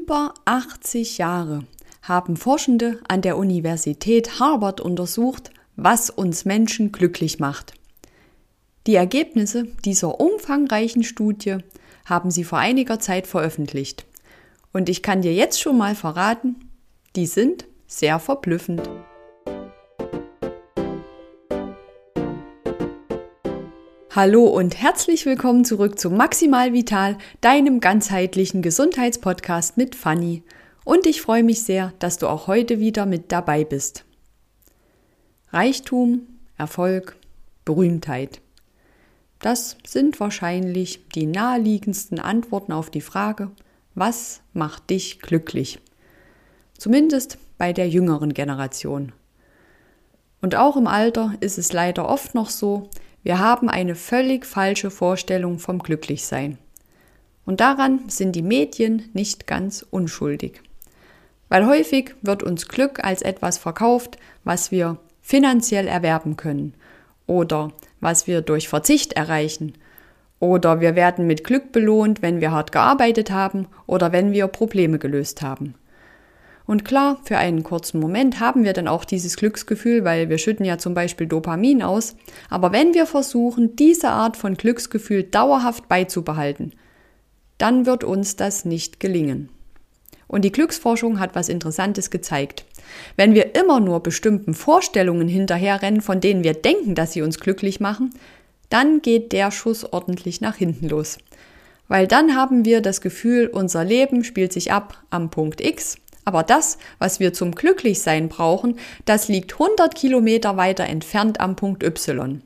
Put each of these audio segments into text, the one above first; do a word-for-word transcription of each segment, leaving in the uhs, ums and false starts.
Über achtzig Jahre haben Forschende an der Universität Harvard untersucht, was uns Menschen glücklich macht. Die Ergebnisse dieser umfangreichen Studie haben sie vor einiger Zeit veröffentlicht. Und ich kann dir jetzt schon mal verraten, die sind sehr verblüffend. Hallo und herzlich willkommen zurück zu Maximal Vital, deinem ganzheitlichen Gesundheitspodcast mit Fanny. Und ich freue mich sehr, dass du auch heute wieder mit dabei bist. Reichtum, Erfolg, Berühmtheit. Das sind wahrscheinlich die naheliegendsten Antworten auf die Frage, was macht dich glücklich? Zumindest bei der jüngeren Generation. Und auch im Alter ist es leider oft noch so, wir haben eine völlig falsche Vorstellung vom Glücklichsein. Und daran sind die Medien nicht ganz unschuldig. Weil häufig wird uns Glück als etwas verkauft, was wir finanziell erwerben können oder was wir durch Verzicht erreichen. Oder wir werden mit Glück belohnt, wenn wir hart gearbeitet haben oder wenn wir Probleme gelöst haben. Und klar, für einen kurzen Moment haben wir dann auch dieses Glücksgefühl, weil wir schütten ja zum Beispiel Dopamin aus. Aber wenn wir versuchen, diese Art von Glücksgefühl dauerhaft beizubehalten, dann wird uns das nicht gelingen. Und die Glücksforschung hat was Interessantes gezeigt. Wenn wir immer nur bestimmten Vorstellungen hinterherrennen, von denen wir denken, dass sie uns glücklich machen, dann geht der Schuss ordentlich nach hinten los. Weil dann haben wir das Gefühl, unser Leben spielt sich ab am Punkt X. Aber das, was wir zum Glücklichsein brauchen, das liegt hundert Kilometer weiter entfernt am Punkt Y.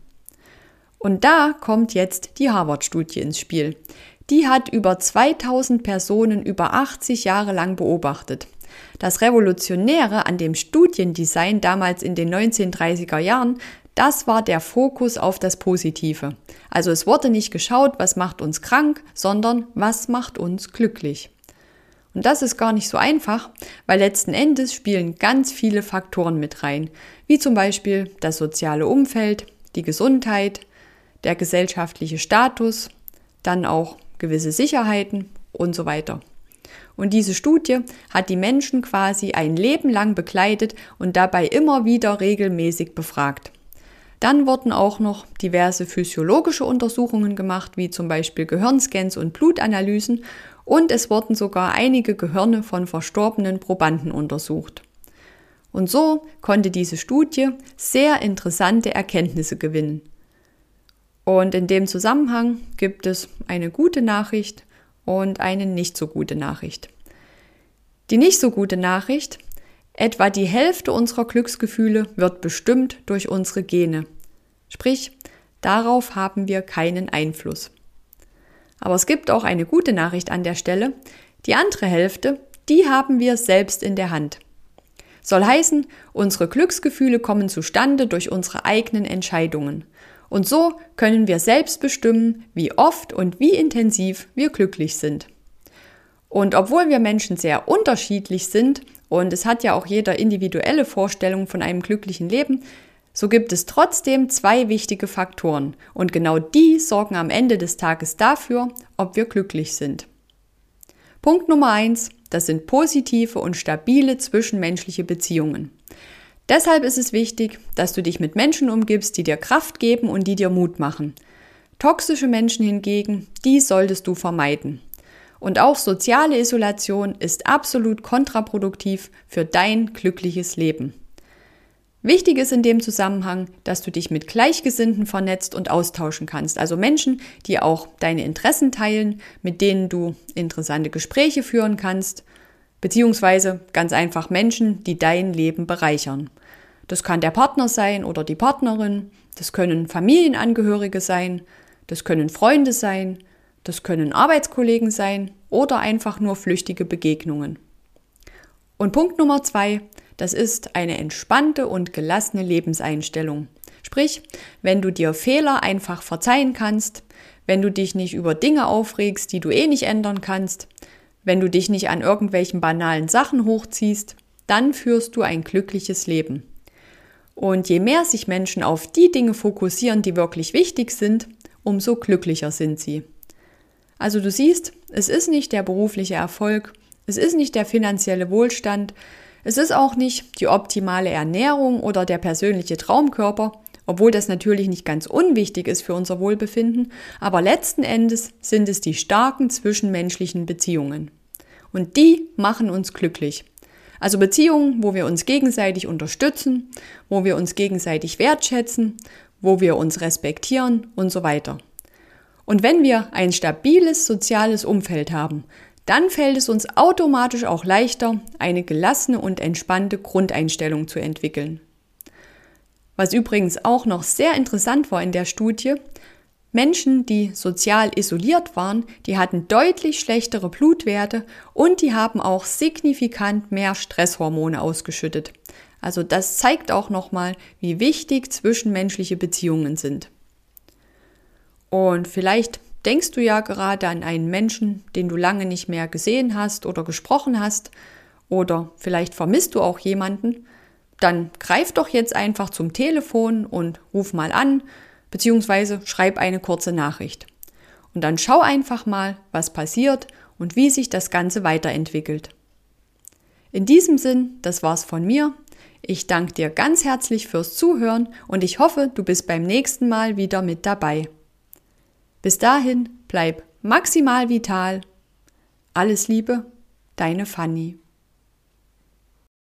Und da kommt jetzt die Harvard-Studie ins Spiel. Die hat über zweitausend Personen über achtzig Jahre lang beobachtet. Das Revolutionäre an dem Studiendesign damals in den neunzehnhundertdreißiger Jahren, das war der Fokus auf das Positive. Also es wurde nicht geschaut, was macht uns krank, sondern was macht uns glücklich. Und das ist gar nicht so einfach, weil letzten Endes spielen ganz viele Faktoren mit rein, wie zum Beispiel das soziale Umfeld, die Gesundheit, der gesellschaftliche Status, dann auch gewisse Sicherheiten und so weiter. Und diese Studie hat die Menschen quasi ein Leben lang begleitet und dabei immer wieder regelmäßig befragt. Dann wurden auch noch diverse physiologische Untersuchungen gemacht, wie zum Beispiel Gehirnscans und Blutanalysen, und es wurden sogar einige Gehirne von verstorbenen Probanden untersucht. Und so konnte diese Studie sehr interessante Erkenntnisse gewinnen. Und in dem Zusammenhang gibt es eine gute Nachricht und eine nicht so gute Nachricht. Die nicht so gute Nachricht: Etwa die Hälfte unserer Glücksgefühle wird bestimmt durch unsere Gene. Sprich, darauf haben wir keinen Einfluss. Aber es gibt auch eine gute Nachricht an der Stelle. Die andere Hälfte, die haben wir selbst in der Hand. Soll heißen, unsere Glücksgefühle kommen zustande durch unsere eigenen Entscheidungen. Und so können wir selbst bestimmen, wie oft und wie intensiv wir glücklich sind. Und obwohl wir Menschen sehr unterschiedlich sind, und es hat ja auch jeder individuelle Vorstellung von einem glücklichen Leben, so gibt es trotzdem zwei wichtige Faktoren. Und genau die sorgen am Ende des Tages dafür, ob wir glücklich sind. Punkt Nummer eins, das sind positive und stabile zwischenmenschliche Beziehungen. Deshalb ist es wichtig, dass du dich mit Menschen umgibst, die dir Kraft geben und die dir Mut machen. Toxische Menschen hingegen, die solltest du vermeiden. Und auch soziale Isolation ist absolut kontraproduktiv für dein glückliches Leben. Wichtig ist in dem Zusammenhang, dass du dich mit Gleichgesinnten vernetzt und austauschen kannst. Also Menschen, die auch deine Interessen teilen, mit denen du interessante Gespräche führen kannst, beziehungsweise ganz einfach Menschen, die dein Leben bereichern. Das kann der Partner sein oder die Partnerin, das können Familienangehörige sein, das können Freunde sein, das können Arbeitskollegen sein oder einfach nur flüchtige Begegnungen. Und Punkt Nummer zwei, das ist eine entspannte und gelassene Lebenseinstellung. Sprich, wenn du dir Fehler einfach verzeihen kannst, wenn du dich nicht über Dinge aufregst, die du eh nicht ändern kannst, wenn du dich nicht an irgendwelchen banalen Sachen hochziehst, dann führst du ein glückliches Leben. Und je mehr sich Menschen auf die Dinge fokussieren, die wirklich wichtig sind, umso glücklicher sind sie. Also du siehst, es ist nicht der berufliche Erfolg, Es ist nicht der finanzielle Wohlstand, es ist auch nicht die optimale Ernährung oder der persönliche Traumkörper, obwohl das natürlich nicht ganz unwichtig ist für unser Wohlbefinden, aber letzten Endes sind es die starken zwischenmenschlichen Beziehungen. Und die machen uns glücklich. Also Beziehungen, wo wir uns gegenseitig unterstützen, wo wir uns gegenseitig wertschätzen, wo wir uns respektieren und so weiter. Und wenn wir ein stabiles soziales Umfeld haben, dann fällt es uns automatisch auch leichter, eine gelassene und entspannte Grundeinstellung zu entwickeln. Was übrigens auch noch sehr interessant war in der Studie, Menschen, die sozial isoliert waren, die hatten deutlich schlechtere Blutwerte und die haben auch signifikant mehr Stresshormone ausgeschüttet. Also das zeigt auch nochmal, wie wichtig zwischenmenschliche Beziehungen sind. Und vielleicht denkst du ja gerade an einen Menschen, den du lange nicht mehr gesehen hast oder gesprochen hast, oder vielleicht vermisst du auch jemanden, dann greif doch jetzt einfach zum Telefon und ruf mal an, beziehungsweise schreib eine kurze Nachricht. Und dann schau einfach mal, was passiert und wie sich das Ganze weiterentwickelt. In diesem Sinn, das war's von mir. Ich danke dir ganz herzlich fürs Zuhören und ich hoffe, du bist beim nächsten Mal wieder mit dabei. Bis dahin, bleib maximal vital. Alles Liebe, deine Fanny.